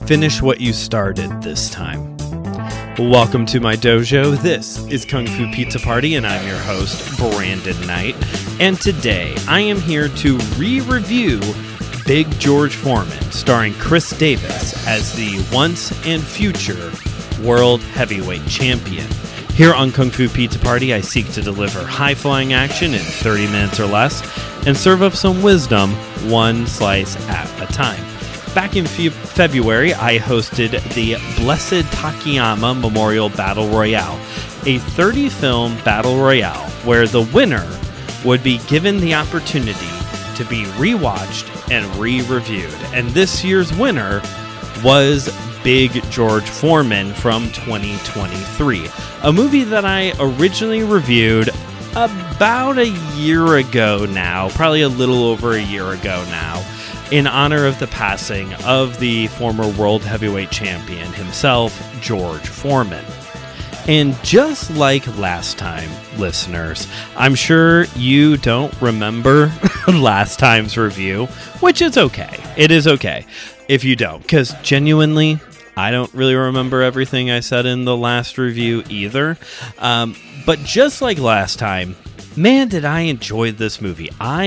Finish what you started this time. Welcome to my dojo. This is Kung Fu Pizza Party, and I'm your host, Brandon Knight. And today, I am here to re-review Big George Foreman, starring Chris Davis as the once and future World Heavyweight Champion. Here on Kung Fu Pizza Party, I seek to deliver high-flying action in 30 minutes or less and serve up some wisdom one slice at a time. Back in February, I hosted the Blessed Takayama Memorial Battle Royale, a 30-film battle royale where the winner would be given the opportunity to be rewatched and re-reviewed. And this year's winner was Big George Foreman from 2023, a movie that I originally reviewed about a year ago now, probably a little over a year ago now, in honor of the passing of the former World Heavyweight Champion himself, George Foreman. And just like last time, listeners, I'm sure you don't remember last time's review, which is okay. It is okay if you don't, because genuinely, I don't really remember everything I said in the last review either. But just like last time, man, did I enjoy this movie.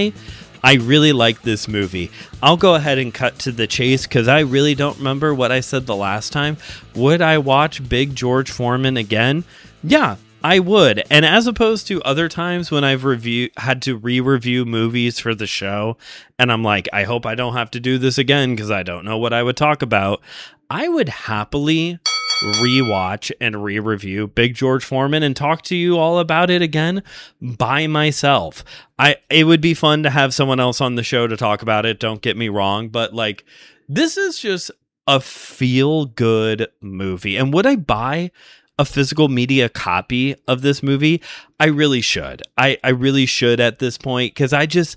I really like this movie. I'll go ahead and cut to the chase because I really don't remember what I said the last time. Would I watch Big George Foreman again? Yeah, I would. And as opposed to other times when I've had to re-review movies for the show, and I'm like, I hope I don't have to do this again because I don't know what I would talk about, I would happily rewatch and re-review Big George Foreman and talk to you all about it again by myself. It would be fun to have someone else on the show to talk about it, don't get me wrong, but like, this is just a feel-good movie. And would I buy a physical media copy of this movie? I really should. I really should at this point, because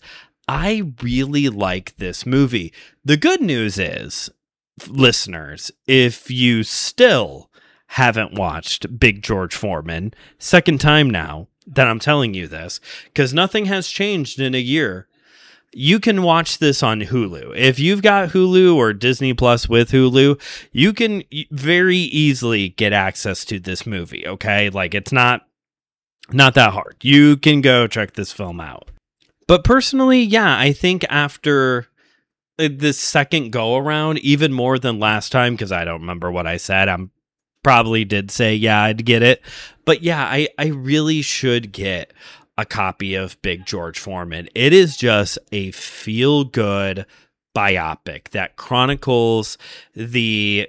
I really like this movie. The good news is, listeners, if you still haven't watched Big George Foreman, second time now that I'm telling you this, because nothing has changed in a year, you can watch this on Hulu. If you've got Hulu or Disney Plus with Hulu, you can very easily get access to this movie, okay? Like, it's not that hard. You can go check this film out. But personally, yeah, I think after this second go around, even more than last time, because I don't remember what I said. I probably did say, yeah, I'd get it. But yeah, I really should get a copy of Big George Foreman. It is just a feel-good biopic that chronicles the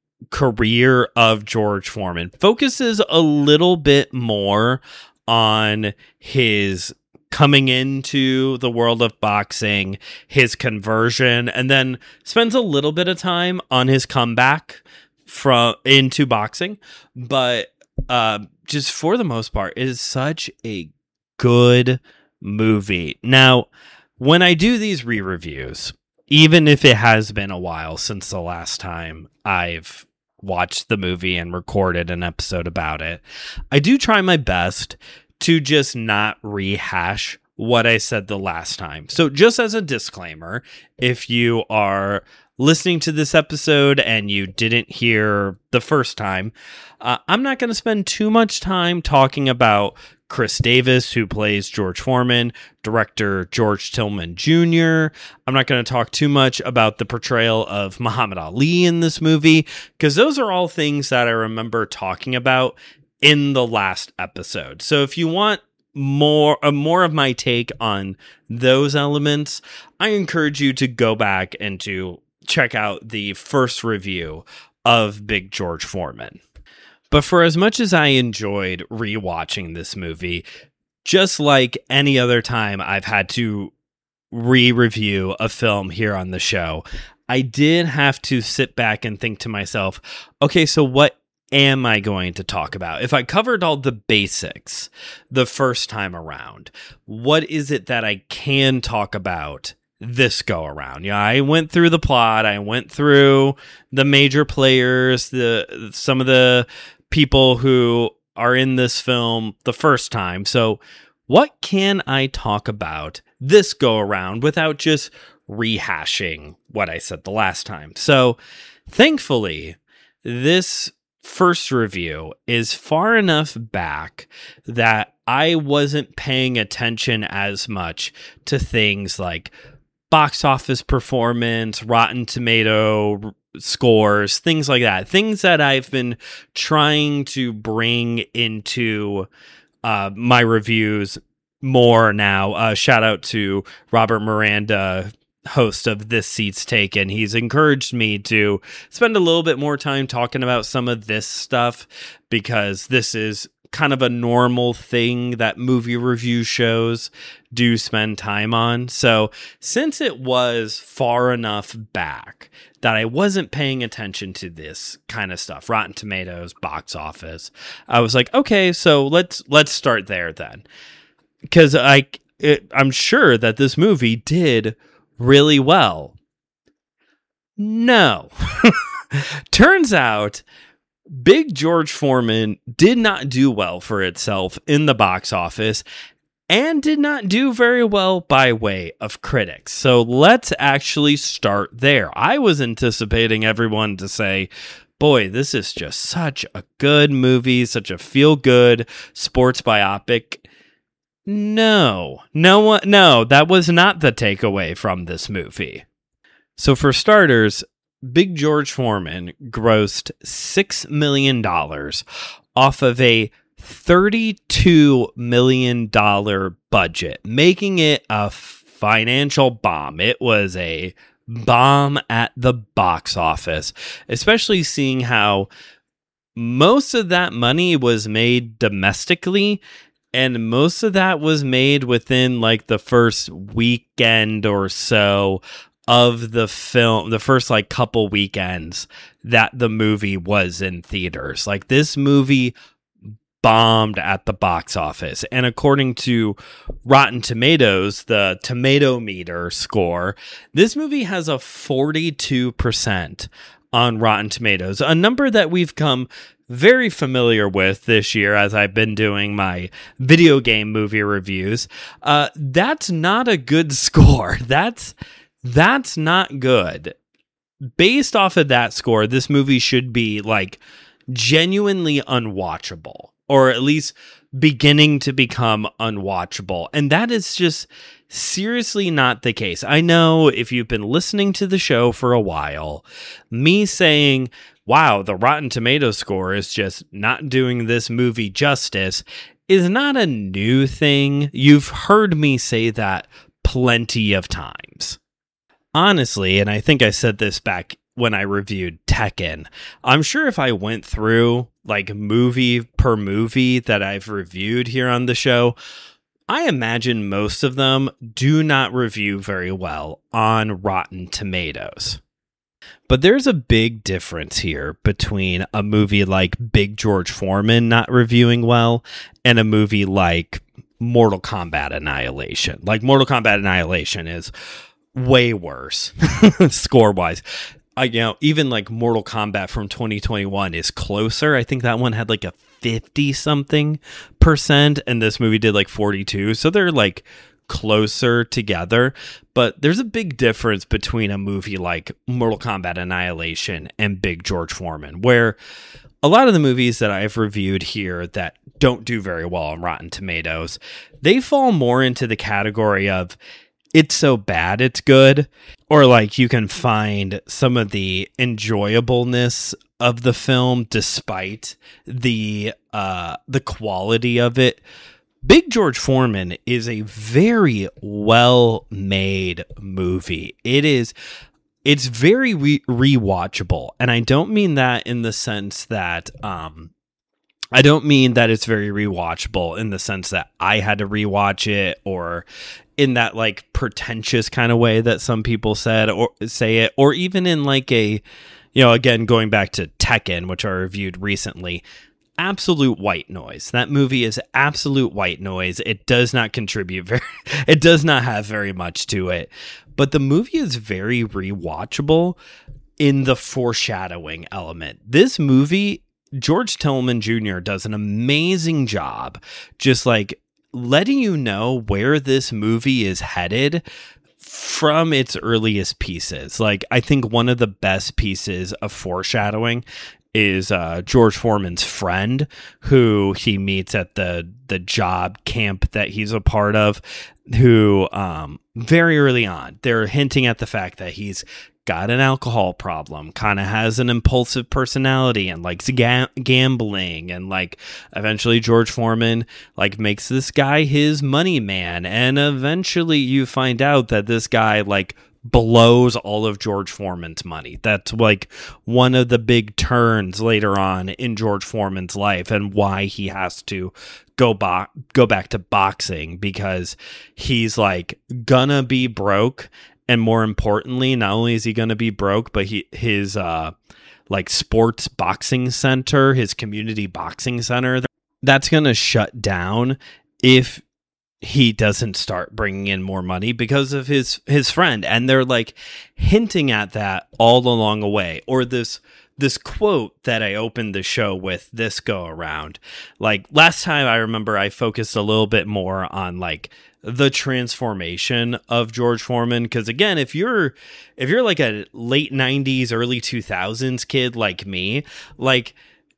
career of George Foreman. Focuses a little bit more on his coming into the world of boxing, his conversion, and then spends a little bit of time on his comeback into boxing. But just for the most part, it is such a good movie. Now, when I do these re-reviews, even if it has been a while since the last time I've watched the movie and recorded an episode about it, I do try my best to just not rehash what I said the last time. So just as a disclaimer, if you are listening to this episode and you didn't hear the first time, I'm not going to spend too much time talking about Chris Davis, who plays George Foreman, director George Tillman Jr. I'm not going to talk too much about the portrayal of Muhammad Ali in this movie, because those are all things that I remember talking about in the last episode. So if you want more of my take on those elements, I encourage you to go back and to check out the first review of Big George Foreman. But for as much as I enjoyed rewatching this movie, just like any other time I've had to re-review a film here on the show, I did have to sit back and think to myself, okay, so what am I going to talk about? If I covered all the basics the first time around, what is it that I can talk about this go around? Yeah, I went through the plot, I went through the major players, some of the people who are in this film the first time. So what can I talk about this go around without just rehashing what I said the last time. So thankfully, this first review is far enough back that I wasn't paying attention as much to things like box office performance, Rotten Tomato scores, things like that. Things that I've been trying to bring into my reviews more now. Shout out to Robert Miranda, host of This Seat's Taken. He's encouraged me to spend a little bit more time talking about some of this stuff because this is kind of a normal thing that movie review shows do spend time on. So since it was far enough back that I wasn't paying attention to this kind of stuff, Rotten Tomatoes, box office, I was like, okay, so let's start there then. Because I'm sure that this movie did really well. No. Turns out Big George Foreman did not do well for itself in the box office and did not do very well by way of critics. So let's actually start there. I was anticipating everyone to say, boy, this is just such a good movie, such a feel-good sports biopic. No, that was not the takeaway from this movie. So for starters, Big George Foreman grossed $6 million off of a $32 million budget, making it a financial bomb. It was a bomb at the box office, especially seeing how most of that money was made domestically, and most of that was made within like the first weekend or so of the film, the first like couple weekends that the movie was in theaters. Like this movie bombed at the box office. And according to Rotten Tomatoes, the tomato meter score, this movie has a 42% on Rotten Tomatoes, a number that we've come very familiar with this year as I've been doing my video game movie reviews. That's not a good score. That's not good. Based off of that score, this movie should be like genuinely unwatchable, or at least beginning to become unwatchable. And that is just seriously not the case. I know if you've been listening to the show for a while, me saying, wow, the Rotten Tomatoes score is just not doing this movie justice is not a new thing. You've heard me say that plenty of times. Honestly, and I think I said this back when I reviewed Tekken, I'm sure if I went through like movie per movie that I've reviewed here on the show, I imagine most of them do not review very well on Rotten Tomatoes. But there's a big difference here between a movie like Big George Foreman not reviewing well and a movie like Mortal Kombat Annihilation. Like Mortal Kombat Annihilation is way worse score-wise. Even like Mortal Kombat from 2021 is closer. I think that one had like a 50-something%, and this movie did like 42. So they're like closer together. But there's a big difference between a movie like Mortal Kombat Annihilation and Big George Foreman, where a lot of the movies that I've reviewed here that don't do very well on Rotten Tomatoes, they fall more into the category of it's so bad it's good, or like you can find some of the enjoyableness of the film despite the quality of it. Big George Foreman is a very well-made movie. It's very rewatchable, and I don't mean that in the sense that I don't mean that it's very rewatchable in the sense that I had to rewatch it, or in that like pretentious kind of way that some people say it, or even in like a, again, going back to Tekken, which I reviewed recently, absolute white noise. That movie is absolute white noise. It does not contribute it does not have very much to it, but the movie is very rewatchable in the foreshadowing element. This movie, George Tillman Jr. does an amazing job just like letting you know where this movie is headed from its earliest pieces. Like, I think one of the best pieces of foreshadowing is George Foreman's friend, who he meets at the job camp that he's a part of, who very early on, they're hinting at the fact that he's got an alcohol problem, kind of has an impulsive personality, and likes gambling, and like eventually George Foreman like makes this guy his money man, and eventually you find out that this guy like blows all of George Foreman's money. That's like one of the big turns later on in George Foreman's life, and why he has to go back to boxing, because he's like gonna be broke. And more importantly, not only is he going to be broke, but his like sports boxing center, his community boxing center, that's going to shut down if he doesn't start bringing in more money because of his friend. And they're like hinting at that all along the way. Or this quote that I opened the show with this go around. Like last time, I remember I focused a little bit more on like the transformation of George Foreman, because again, if you're like a late 90s early 2000s kid like me, like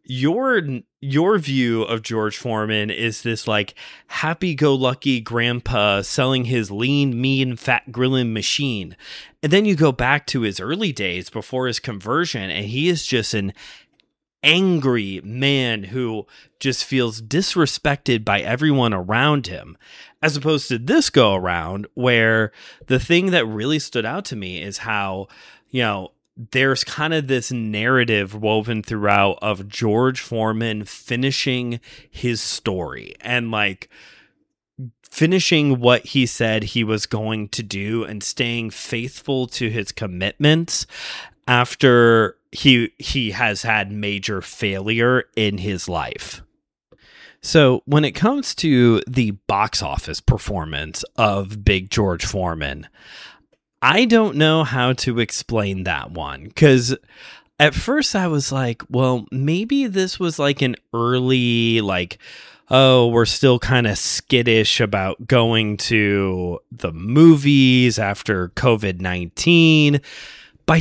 your view of George Foreman is this like happy-go-lucky grandpa selling his lean, mean, fat grilling machine. And then you go back to his early days before his conversion, and he is just an angry man who just feels disrespected by everyone around him, as opposed to this go around, where the thing that really stood out to me is how, you know, there's kind of this narrative woven throughout of George Foreman finishing his story and like finishing what he said he was going to do and staying faithful to his commitments after he has had major failure in his life. So when it comes to the box office performance of Big George Foreman, I don't know how to explain that one, because at first I was like, well, maybe this was like an early, like, oh, we're still kind of skittish about going to the movies after COVID-19. By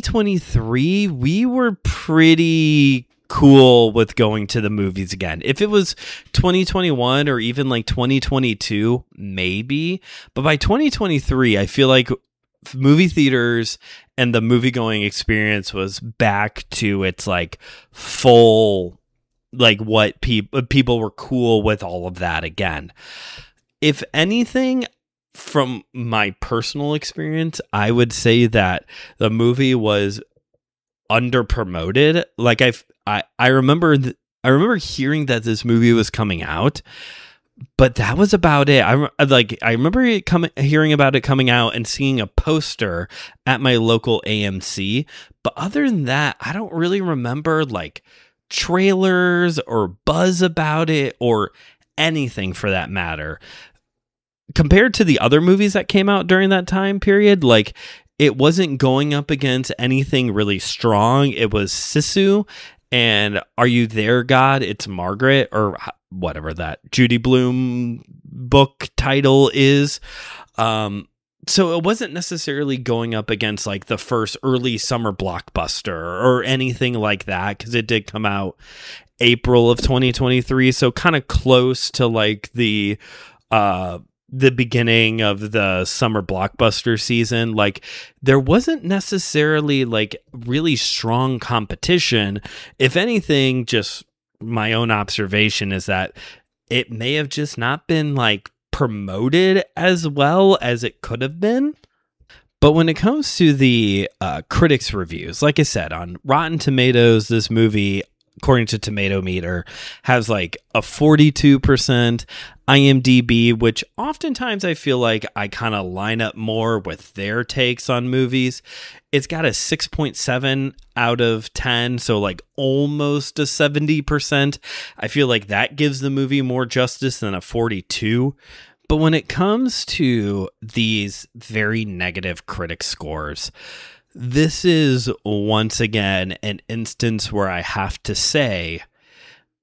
2023, we were pretty cool with going to the movies again. If it was 2021 or even like 2022, maybe. But by 2023, I feel like movie theaters and the movie-going experience was back to its like full, like what people were cool with all of that again. If anything, from my personal experience, I would say that the movie was under promoted. Like I remember hearing that this movie was coming out, but that was about it. I remember hearing about it coming out and seeing a poster at my local AMC, but other than that, I don't really remember like trailers or buzz about it or anything for that matter. Compared to the other movies that came out during that time period, like it wasn't going up against anything really strong. It was Sisu and Are You There, God? It's Margaret, or whatever that Judy Blume book title is. So it wasn't necessarily going up against like the first early summer blockbuster or anything like that, because it did come out April of 2023, so kind of close to like the beginning of the summer blockbuster season. Like there wasn't necessarily like really strong competition. If anything, just my own observation is that it may have just not been like promoted as well as it could have been. But when it comes to the critics reviews, like I said, on Rotten Tomatoes, this movie, according to Tomato Meter, has like a 42%. IMDb, which oftentimes I feel like I kind of line up more with their takes on movies, it's got a 6.7 out of 10, so like almost a 70%. I feel like that gives the movie more justice than a 42. But when it comes to these very negative critic scores, this is once again an instance where I have to say,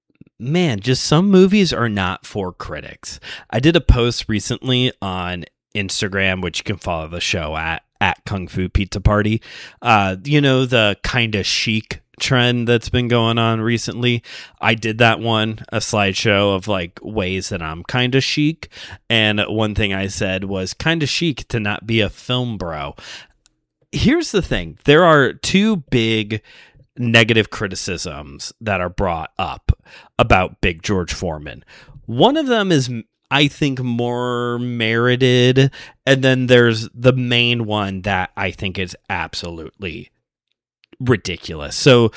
man, just some movies are not for critics. I did a post recently on Instagram, which you can follow the show at Kung Fu Pizza Party. The kind of chic trend that's been going on recently. I did that one, a slideshow of like ways that I'm kind of chic. And one thing I said was kind of chic to not be a film bro. Here's the thing. There are two big negative criticisms that are brought up about Big George Foreman. One of them is, I think, more merited, and then there's the main one that I think is absolutely ridiculous. So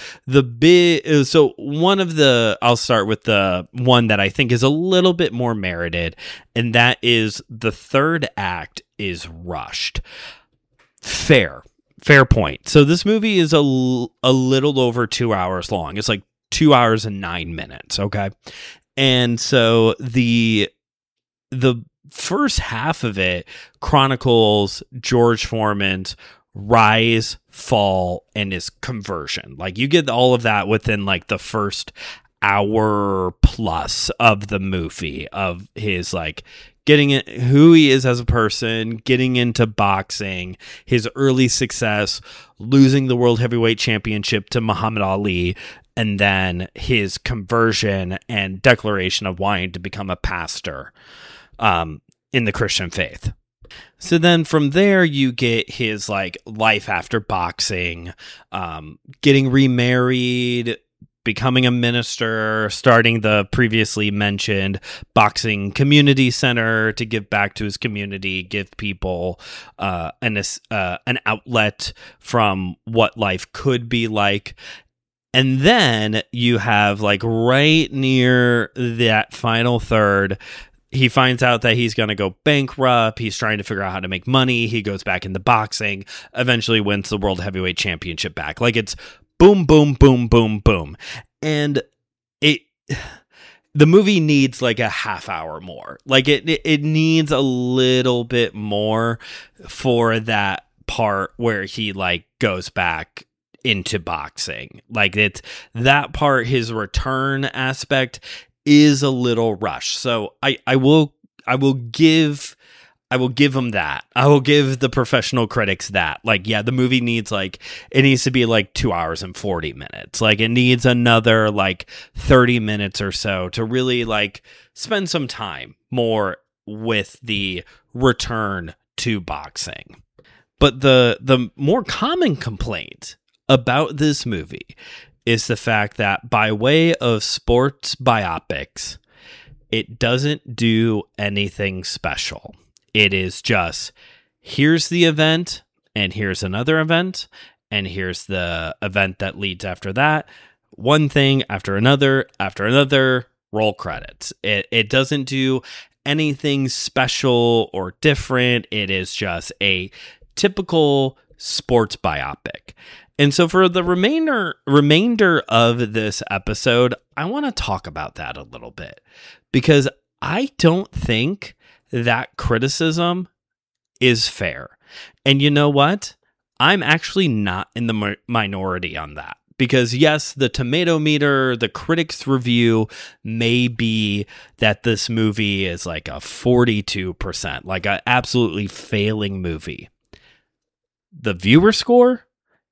I'll start with the one that I think is a little bit more merited, and that is the third act is rushed. Fair point. So this movie is a little over 2 hours long. It's like 2 hours and 9 minutes. Okay. And so the first half of it chronicles George Foreman's rise, fall, and his conversion. Like, you get all of that within like the first hour plus of the movie, of his like getting it, who he is as a person, getting into boxing, his early success, losing the World Heavyweight Championship to Muhammad Ali, and then his conversion and declaration of wanting to become a pastor in the Christian faith. So then from there, you get his like life after boxing, getting remarried, becoming a minister, starting the previously mentioned boxing community center to give back to his community, give people an outlet from what life could be like. And then you have like right near that final third, he finds out that he's going to go bankrupt. He's trying to figure out how to make money. He goes back into boxing, eventually wins the World Heavyweight Championship back. Like, it's boom, boom, boom, boom, boom. And the movie needs like a half hour more. Like, it needs a little bit more for that part where he like goes back into boxing. Like, it's that part, his return aspect is a little rushed. So I will give him that. I will give the professional critics that. Like, yeah, the movie needs it needs to be like 2 hours and 40 minutes. Like, it needs another like 30 minutes or so to really like spend some time more with the return to boxing. But the more common complaint about this movie is the fact that by way of sports biopics, it doesn't do anything special. It is just, here's the event, and here's another event, and here's the event that leads after that. One thing after another, roll credits. It doesn't do anything special or different. It is just a typical sports biopic. And so for the remainder of this episode, I want to talk about that a little bit, because I don't think that criticism is fair. And you know what? I'm actually not in the minority on that, because yes, the tomato meter, the critics' review may be that this movie is like a 42%, like an absolutely failing movie. The viewer score,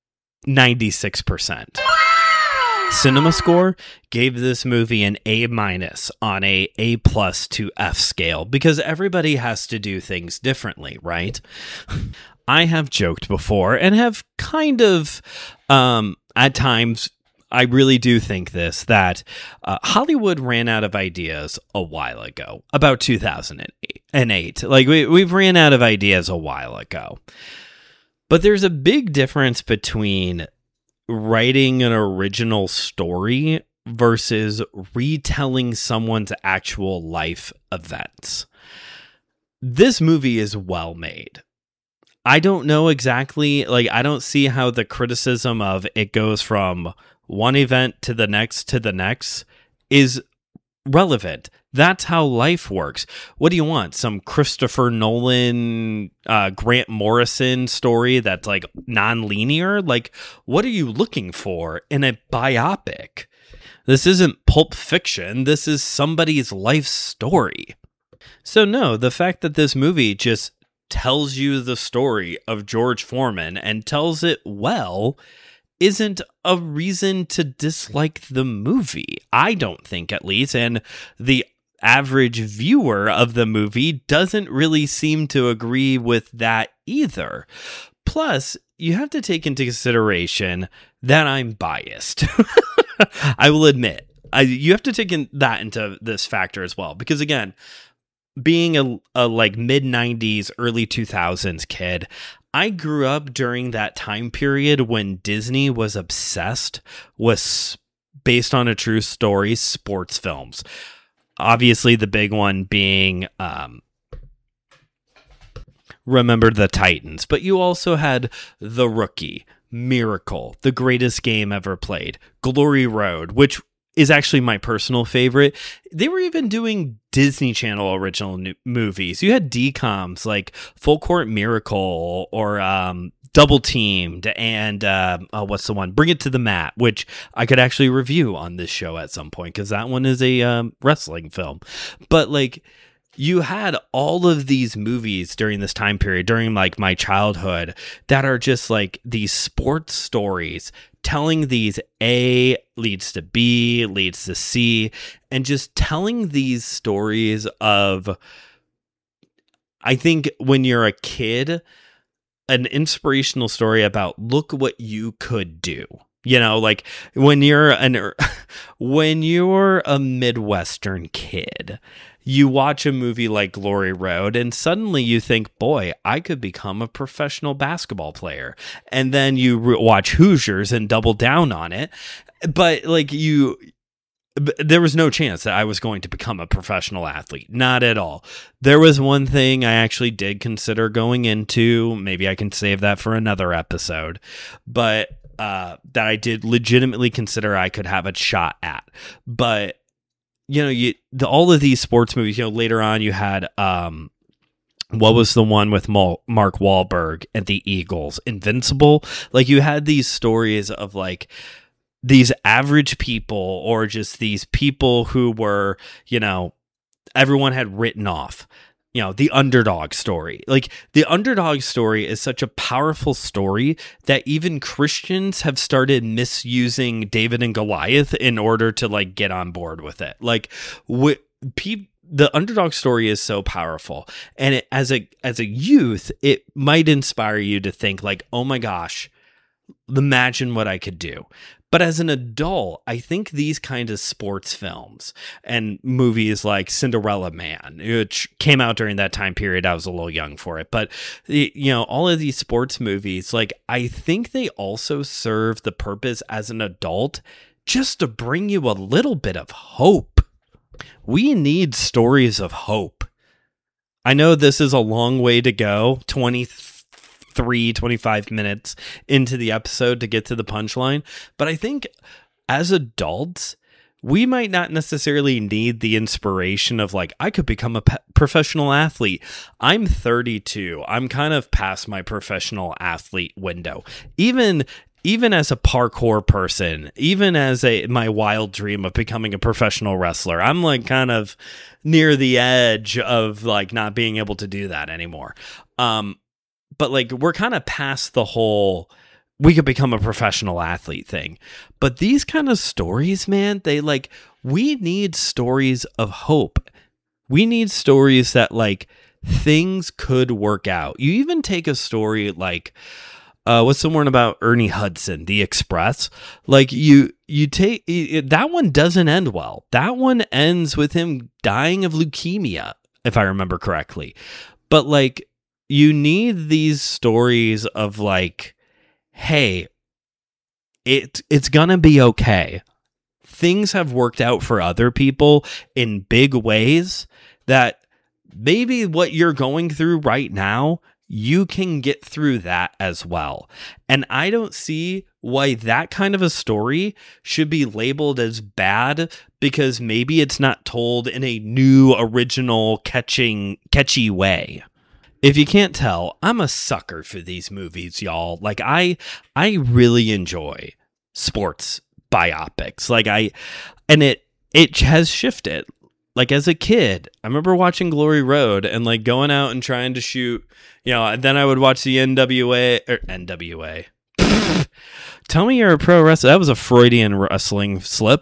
96%. Cinema Score gave this movie an A- on a A+ to F scale, because everybody has to do things differently, right? I have joked before and have kind of, at times, I really do think this, that Hollywood ran out of ideas a while ago, about 2008. Like, we've ran out of ideas a while ago. But there's a big difference between writing an original story versus retelling someone's actual life events. This movie is well made. I don't know exactly, like, I don't see how the criticism of it goes from one event to the next is relevant. That's how life works. What do you want? Some Christopher Nolan, Grant Morrison story that's like non-linear? Like, what are you looking for in a biopic? This isn't Pulp Fiction. This is somebody's life story. So no, the fact that this movie just tells you the story of George Foreman and tells it well isn't a reason to dislike the movie. I don't think, at least. And the average viewer of the movie doesn't really seem to agree with that either. Plus, you have to take into consideration that I'm biased. I will admit, you have to take that into this factor as well. Because again, being a like mid-90s, early 2000s kid, I grew up during that time period when Disney was obsessed with, based on a true story, sports films. Obviously, the big one being Remember the Titans. But you also had The Rookie, Miracle, The Greatest Game Ever Played, Glory Road, which is actually my personal favorite. They were even doing Disney Channel original movies. You had DComs like Full Court Miracle or Double Teamed and what's the one? Bring It to the Mat, which I could actually review on this show at some point because that one is a wrestling film. But like, you had all of these movies during this time period, during like my childhood, that are just like these sports stories telling these A leads to B, leads to C, and just telling these stories of, I think when you're a kid, an inspirational story about look what you could do. You know, like when you're a Midwestern kid, you watch a movie like Glory Road and suddenly you think, boy, I could become a professional basketball player. And then you watch Hoosiers and double down on it. But like there was no chance that I was going to become a professional athlete. Not at all. There was one thing I actually did consider going into. Maybe I can save that for another episode. But that I did legitimately consider I could have a shot at. But you know, all of these sports movies, you know, later on you had, what was the one with Mark Wahlberg and the Eagles? Invincible? Like, you had these stories of, like, these average people or just these people who were, you know, everyone had written off. You know, the underdog story. Like, the underdog story is such a powerful story that even Christians have started misusing David and Goliath in order to, like, get on board with it. Like, the underdog story is so powerful. And as a youth, it might inspire you to think, like, oh my gosh, imagine what I could do. But as an adult, I think these kind of sports films and movies like Cinderella Man, which came out during that time period, I was a little young for it. But, you know, all of these sports movies, like, I think they also serve the purpose as an adult just to bring you a little bit of hope. We need stories of hope. I know this is a long way to go, 25 minutes into the episode to get to the punchline. But I think as adults, we might not necessarily need the inspiration of like, I could become a professional athlete. I'm 32. I'm kind of past my professional athlete window. Even as a parkour person, even as my wild dream of becoming a professional wrestler, I'm like kind of near the edge of like not being able to do that anymore. But like, we're kind of past the whole, we could become a professional athlete thing. But these kind of stories, man, we need stories of hope. We need stories that like things could work out. You even take a story like, what's the one about Ernie Hudson, The Express? Like you take, that one doesn't end well. That one ends with him dying of leukemia, if I remember correctly. But like, you need these stories of like, hey, it's gonna be okay. Things have worked out for other people in big ways that maybe what you're going through right now, you can get through that as well. And I don't see why that kind of a story should be labeled as bad because maybe it's not told in a new, original, catchy way. If you can't tell, I'm a sucker for these movies, y'all. Like, I really enjoy sports biopics. Like, it has shifted. like as a kid, I remember watching Glory Road and like going out and trying to shoot, then I would watch the NWA. Tell me you're a pro wrestler. That was a Freudian wrestling slip.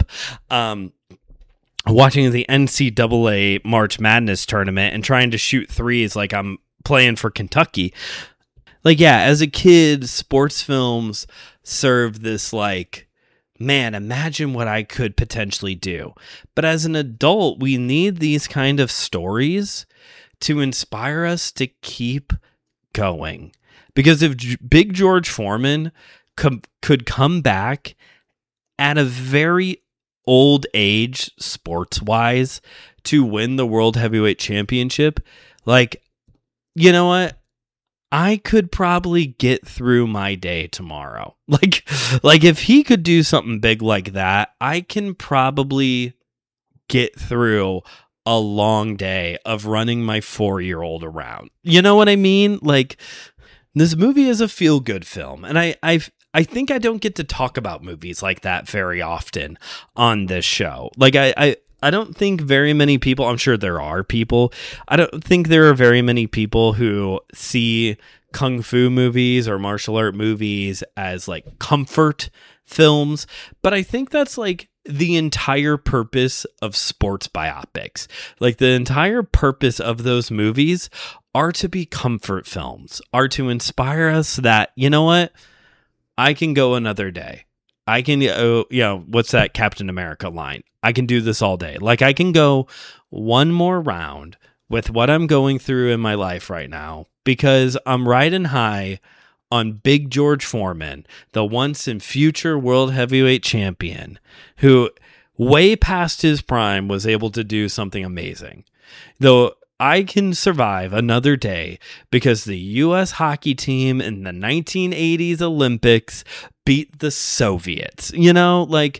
Watching the NCAA March Madness tournament and trying to shoot threes like I'm playing for Kentucky. Like, yeah, as a kid, sports films served this like, man, imagine what I could potentially do. But as an adult, we need these kind of stories to inspire us to keep going. Because if Big George Foreman could come back at a very old age, sports-wise, to win the World Heavyweight Championship, like, you know what? I could probably get through my day tomorrow. Like if he could do something big like that, I can probably get through a long day of running my 4-year-old around. You know what I mean? Like, this movie is a feel-good film, and I think I don't get to talk about movies like that very often on this show. Like, I don't think very many people, I'm sure there are people, I don't think there are very many people who see kung fu movies or martial art movies as like comfort films, but I think that's like the entire purpose of sports biopics. Like, the entire purpose of those movies are to be comfort films, are to inspire us that, you know what? I can go another day. I can, what's that Captain America line? I can do this all day. Like, I can go one more round with what I'm going through in my life right now because I'm riding high on Big George Foreman, the once and future world heavyweight champion, who way past his prime was able to do something amazing. Though I can survive another day because the U.S. hockey team in the 1980s Olympics beat the Soviets. Like,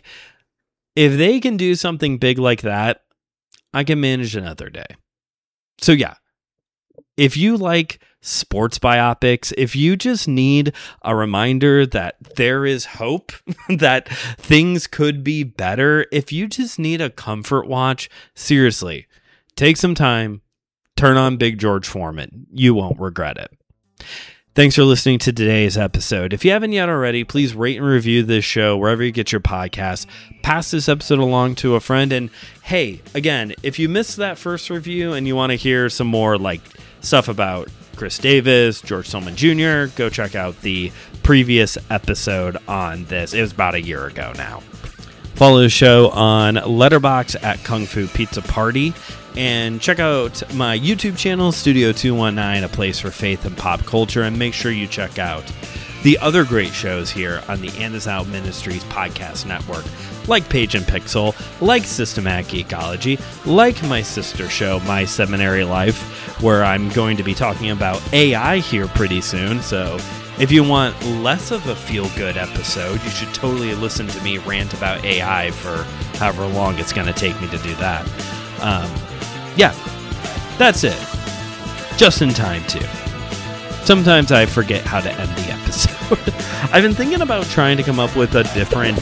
if they can do something big like that, I can manage another day. So yeah, if you like sports biopics, if you just need a reminder that there is hope, that things could be better, if you just need a comfort watch, seriously, take some time. Turn on Big George Foreman. You won't regret it. Thanks for listening to today's episode. If you haven't yet already, please rate and review this show wherever you get your podcasts. Pass this episode along to a friend. And hey, again, if you missed that first review and you want to hear some more like stuff about Chris Davis, George Stillman Jr., go check out the previous episode on this. It was about a year ago now. Follow the show on Letterboxd at Kung Fu Pizza Party. And check out my YouTube channel, Studio 219, a place for faith and pop culture. And make sure you check out the other great shows here on the And Is Out Ministries podcast network, like Page and Pixel, like Systematic Geekology, like my sister show, My Seminary Life, where I'm going to be talking about AI here pretty soon. So if you want less of a feel-good episode, you should totally listen to me rant about AI for however long it's going to take me to do that. Yeah, that's it. Just in time, too. Sometimes I forget how to end the episode. I've been thinking about trying to come up with a different,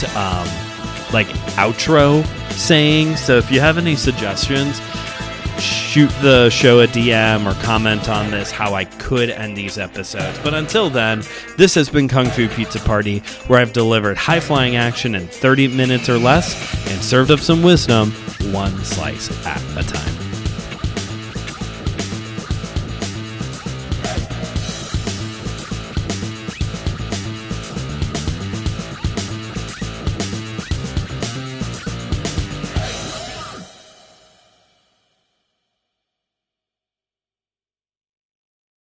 outro saying. So if you have any suggestions, shoot the show a DM or comment on this, how I could end these episodes. But until then, this has been Kung Fu Pizza Party, where I've delivered high-flying action in 30 minutes or less and served up some wisdom one slice at a time.